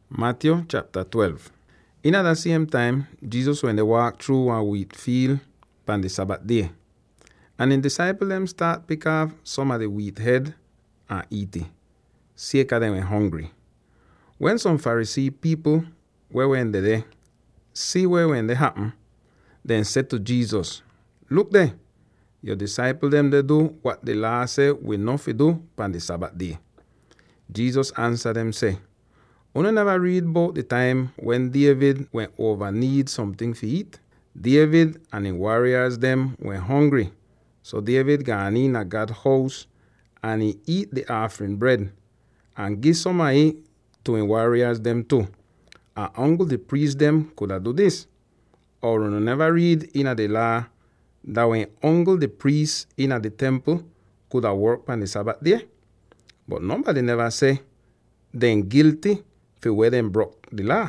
Matthew chapter 12. In at the same time, Jesus when they walk through a wheat field on the Sabbath day. And the disciples them start pick up some of the wheat head and eat it. Sake of them were hungry. When some Pharisee people were when they there, see where when they happen, then said to Jesus, "Look there, your disciples them they do what the law say we not fi do on the Sabbath day." Jesus answered them say, "You never read about the time when David went over need something to eat? David and the warriors them were hungry. So David gone in a God's house and he eat the offering bread and give some of it to the warriors them too. And uncle the priest them could have do this. Or you never read in the law that when uncle the priest in the temple could have worked on the Sabbath day? But nobody never say them guilty for where them broke the law.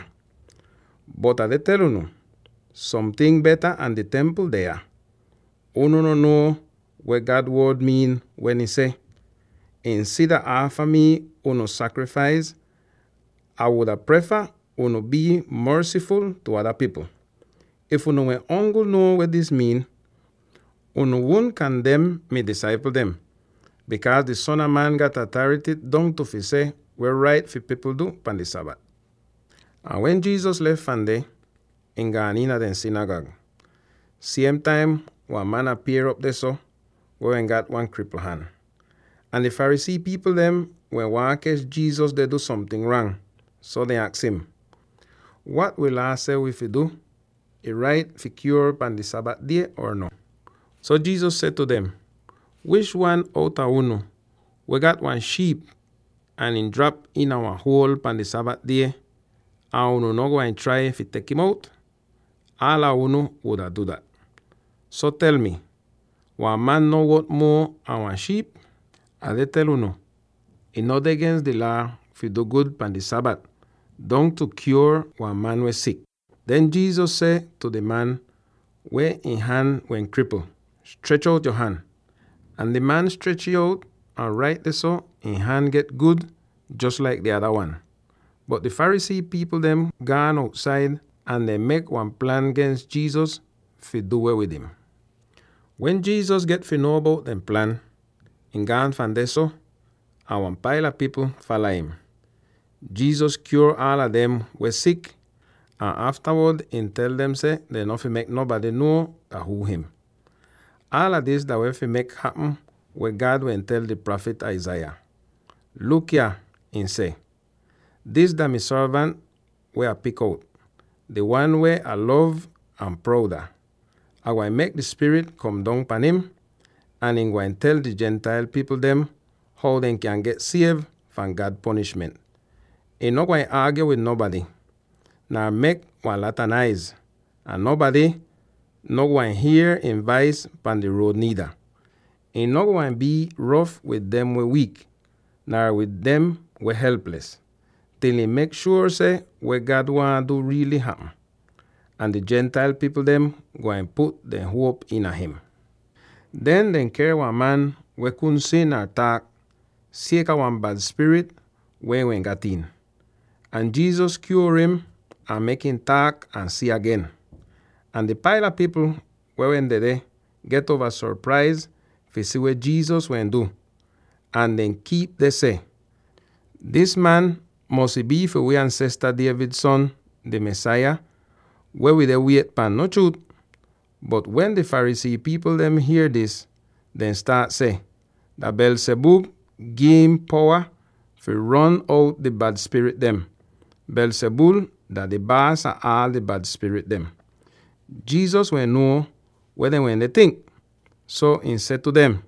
But I tell you, something better and the temple there. You no know what God's word mean when he say, instead of offer me no sacrifice, I would have prefer no be merciful to other people. If you know uncle know what this mean, no won't condemn me disciple them, because the Son of Man got authority down to fi say we're right for people do on the Sabbath. And when Jesus left from there, in gone in the synagogue, same time one man appear up there so, where he got one crippled hand. And the Pharisee people them, when one catch Jesus, they do something wrong. So they ask him, "What will I say if you do? It right for cure on the Sabbath day or no?" So Jesus said to them, "Which one out of you we got one sheep and in drop in our hole on the Sabbath day, and you no go and try if it take him out? All of you would have do that. So tell me, one man know what more than one sheep? I they tell you no. It not against the law for do good on the Sabbath, down to cure one man was sick." Then Jesus said to the man where in hand when crippled, "Stretch out your hand." And the man stretch it out, and right there so, in hand get good, just like the other one. But the Pharisee people them gone outside, and they make one plan against Jesus to do away with him. When Jesus get to know about them plan, in gone from there so, and one pile of people follow him. Jesus cure all of them were sick, and afterward he tell them say they not fi make nobody know that who him. All of this that we fi make happen where God will tell the prophet Isaiah, "Look here," and say, "This that my servant where I pick out, the one where I love and prouder. I will make the Spirit come down upon him, and he will tell the Gentile people them how they can get saved from God's punishment. He not going to argue with nobody, nor make one lot of noise, and nobody not going to hear in vice upon the road neither. He not going to be rough with them we weak, nor with them we helpless, till he make sure say what God want to do really happen. And the Gentile people them going to put their hope in him." Then they carry one man we couldn't see nor talk, sake of one bad spirit when we got in. And Jesus cure him and make him talk and see again. And the pile of people where when they there get over surprise to see what Jesus went do. And then keep they say, "This man must be for we ancestor David's son, the Messiah, where we they wait pan no truth." But when the Pharisee people them hear this, then start say, that Beelzebub give him power to run out the bad spirit them. Beelzebub that the boss of all the bad spirit them. Jesus will know whether when they think. So he said to them,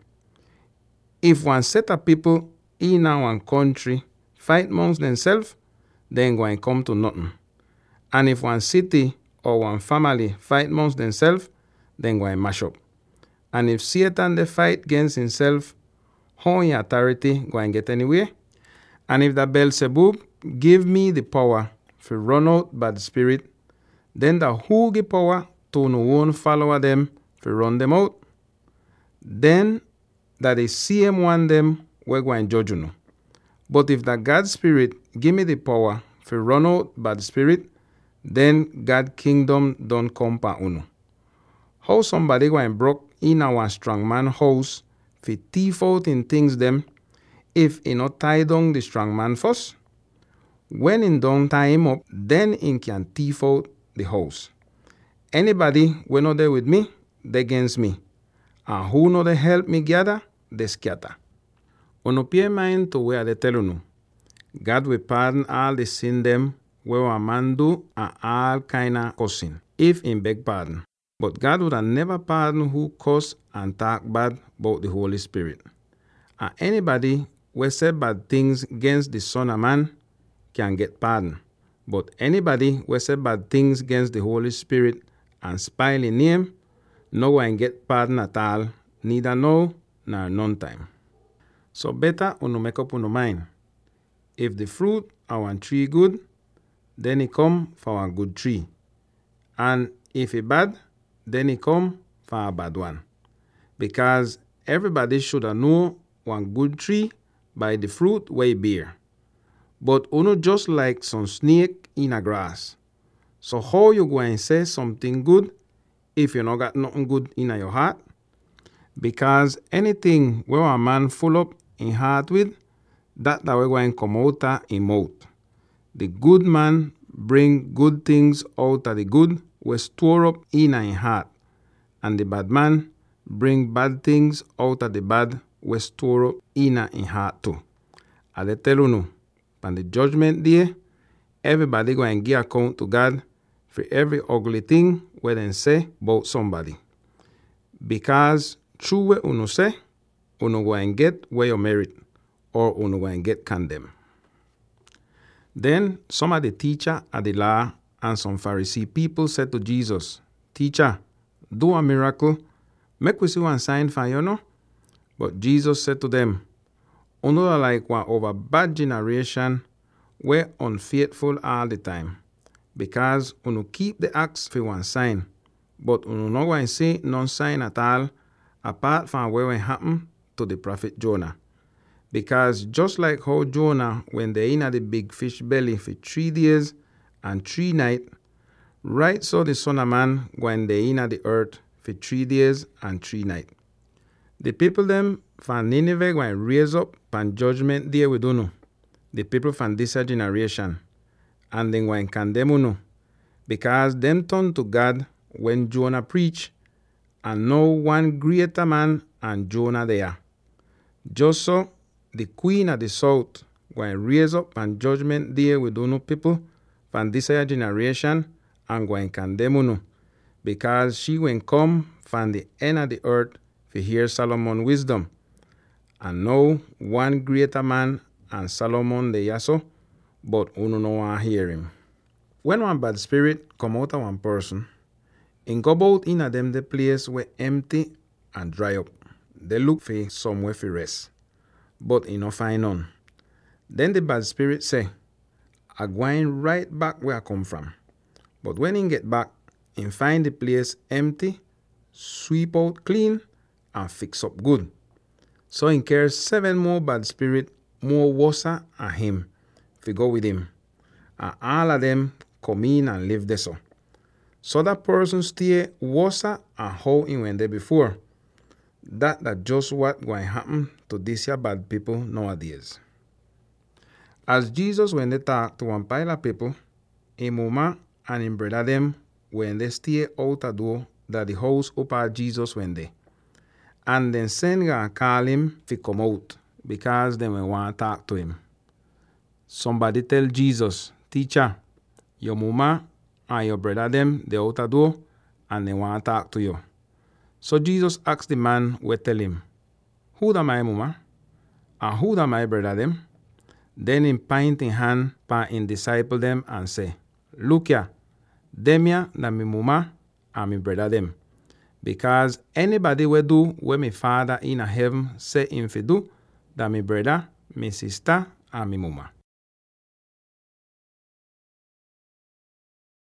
"If one set of people in our country fight amongst themselves, then going to come to nothing. And if one city or one family fight amongst themselves, then going to mash up. And if Satan they fight against himself, how in authority going to get anywhere? And if the Beelzebub give me the power to run out bad spirit, then the who give power to no one follower them to run them out? Then that the same one them we're going to judge you. But if the God spirit give me the power fi run out bad spirit, then God kingdom don't come pa uno. How somebody going broke in our strong man house fi thief out in things them if he not tie down the strong man first? When in don't tie him up, then he can thief out the house. Anybody when not there with me, they against me. And who not they help me gather, they scatter. Uno pay mind to where they tell you. God will pardon all the sin them where a man do and all kind of cussing, if in beg pardon. But God would have never pardon who cuss and talk bad about the Holy Spirit. And anybody who say bad things against the Son of Man can get pardon. But anybody who say bad things against the Holy Spirit and spile in name, no one get pardon at all, neither now nor none time. So better uno make up uno mind. If the fruit of one tree good, then it come for a good tree. And if it bad, then it come for a bad one. Because everybody should know one good tree by the fruit where it bear. But uno just like some snake in a grass. So how you going to say something good if you not got nothing good in your heart? Because anything where a man full up in heart with, that we're going to come out of in mouth. The good man bring good things out of the good we store up in heart. And the bad man bring bad things out of the bad we store up in heart too. I tell you no, on the judgment day, everybody going to give account to God for every ugly thing we then say about somebody. Because true what uno say, uno going to get where you merit, or uno going to get condemned. Then some of the teacher of the law and some Pharisee people said to Jesus, "Teacher, do a miracle, make we see one sign for you, no?" But Jesus said to them, "Uno are like one over bad generation, where unfaithful all the time, because uno keep the axe for one sign, but uno not going to see none sign at all, apart from what happened to the prophet Jonah. Because just like how Jonah, when they in at the big fish belly for 3 days and 3 nights, right so the Son of Man, when they in at the earth for 3 days and 3 nights. The people them from Nineveh going to raise up on judgment day with uno, the people from this generation, and then going to condemn uno, because them turn to God when Jonah preach, and no one greater man and Jonah there. Just so, the queen of the south going to raise up on judgment day with uno people from this generation and going to condemn uno, because she will come from the end of the earth to hear Solomon's wisdom. And no one greater man and Solomon the yaso, but uno no want hear him. When one bad spirit come out of one person, and go about in a them the place where empty and dry up, they look for somewhere for rest, but he no find none. Then the bad spirit say, "I going right back where I come from." But when he get back, he find the place empty, sweep out clean, and fix up good. So he carries 7 more bad spirit, more worse than him, if go with him. And all of them come in and live there so. So that person stay worse and how he went there before. That just what going to happen to these here bad people nowadays. As Jesus when they talk to one pile of people, a mama and him brother them when they stay out the door that the house up Jesus when they. And then send and call him to come out because they want to talk to him. Somebody tell Jesus, "Teacher, your mama and your brother them, they out the door and they want to talk to you." So Jesus asked the man who tell him, "Who da my mama? And who da my brother them?" Then he point in hand pa in disciple them and say, "Look here, them here da my mama and my brother them. Because anybody will do what my Father in heaven say him fi do, that my brother, my sister, and my mama."